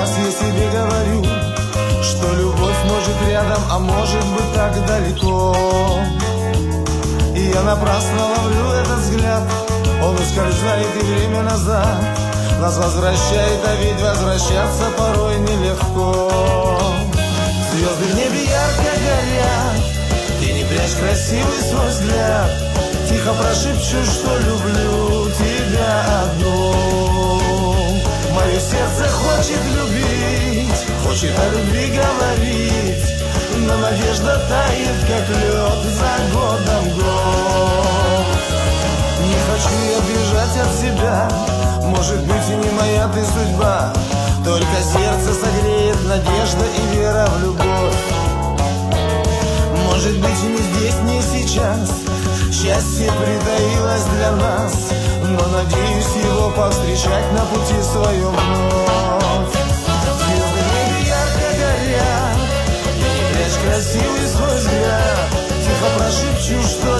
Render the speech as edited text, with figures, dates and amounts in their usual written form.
раз я себе говорю, что любовь может рядом, а может быть так далеко. И я напрасно ловлю этот взгляд, он ускользает и время назад нас возвращает, а ведь возвращаться порой нелегко. Звезды в небе ярко горят, ты не прячь красивый свой взгляд, тихо прошепчу, что люблю тебя одну. Мое сердце хочет любить, хочет о любви говорить, но надежда тает, как лед за годом год. Не хочу я бежать от себя, может быть и не моя ты судьба, только сердце согреет надежда и вера в любовь. Может быть и не здесь, не сейчас, счастье притаилось для нас, но надеюсь его повстречать на пути своем вновь. Звезды в небе ярко горят, я не прячь красивый свой взгляд, тихо прошепчу, что